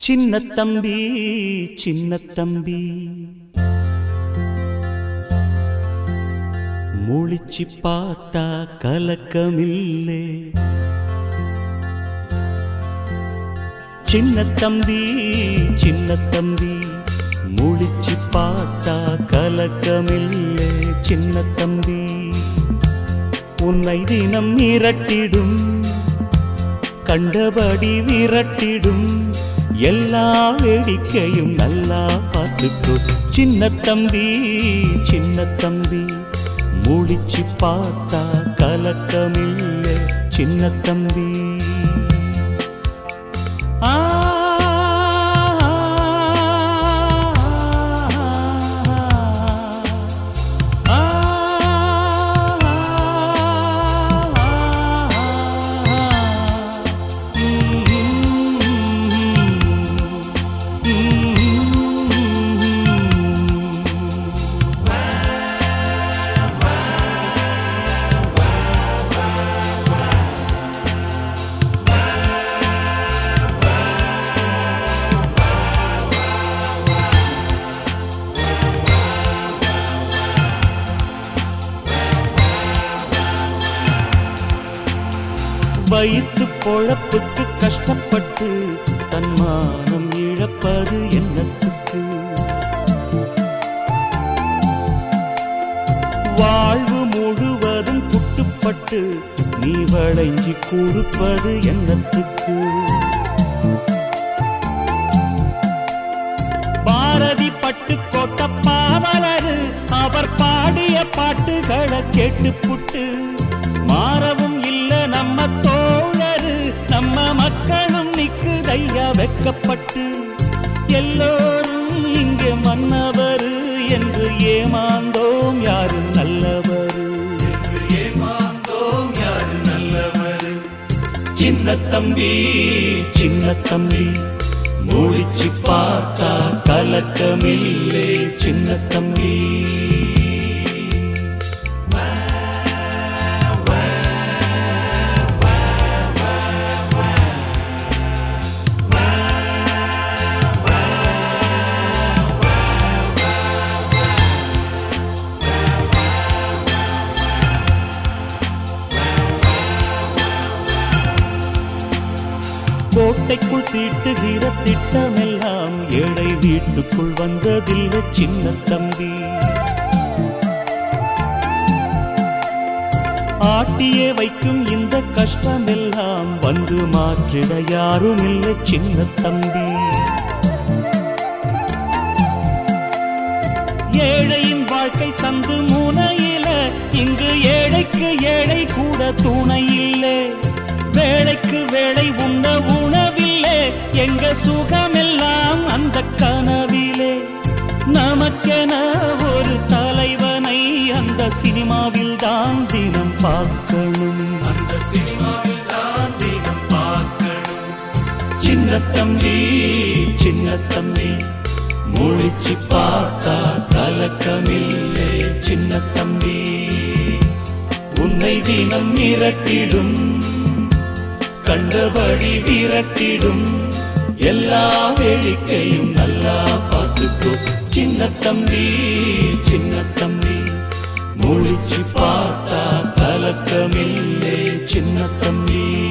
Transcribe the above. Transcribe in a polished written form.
சின்ன தம்பி சின்ன தம்பி முழிச்சு பார்த்தா கலக்கமில்லே. சின்ன தம்பி சின்ன தம்பி முழிச்சு பார்த்தா கலக்கமில்லே. சின்ன தம்பி உன்னை தினம் மிரட்டிடும், கண்டபடி விரட்டிடும், எல்லா வேடிக்கையும் நல்லா பார்த்துக்கோ. சின்ன தம்பி சின்ன தம்பி முழிச்சு பார்த்தா கலக்கமில்லை. சின்ன தம்பி வயிற்று பொழப்புக்கு கஷ்டப்பட்டு தன்மானம் இழப்பது என்னத்துக்கு? வாழ்வு முழுவதும் குட்டுப்பட்டு நீ வளைஞ்சி கொடுப்பது என்னத்துக்கு? பாரதி பட்டு கோட்ட பாவலரு அவர் பாடிய பாட்டுகளை கேட்டுப்புட்டு மாறவும் இல்ல நம்ம தோழரு, நம்ம மக்களும் நிக்குதையா வெக்கப்பட்டு. எல்லோரும் இங்கே மன்னவரு என்று ஏமாந்தோம், யாரு நல்லவரு என்று ஏமாந்தோம், யாரு நல்லவரு? சின்ன தம்பி சின்ன தம்பி முழிச்சு பார்த்தா கலக்கமில்லே. சின்ன தம்பி கோட்டைக்குள் தீட்டுகிற திட்டமெல்லாம் ஏழை வீட்டுக்குள் வந்ததில்லை. சின்ன தம்பி ஆட்டியே வைக்கும் இந்த கஷ்டமெல்லாம் வந்து மாற்றிட யாரும் இல்லை. சின்ன தம்பி ஏழையின் வாழ்க்கை சந்து மூனையில, இங்கு ஏழைக்கு ஏழை கூட துணை இல்லை. வேளைக்கு வேளை உண்ண உணவில்லை, எங்க சுகமெல்லாம் அந்த கனவிலே. நமக்கென ஒரு தலைவனை அந்த சினிமாவில் தான் தினம் பார்க்கணும், அந்த சினிமாவில் தான் தினம் பார்க்கணும். சின்ன தம்பி சின்ன தம்பி முழிச்சு பார்த்தா கலக்கமில்லை. சின்ன தம்பி உன்னை தினம் மிரட்டிடும், கண்டபடி விரட்டிடும், எல்லா வேடிக்கையும் நல்லா பார்த்துக்கோ. சின்ன தம்பி சின்ன தம்பி முழிச்சு பார்த்தா கலக்கமில்லை. சின்ன தம்பி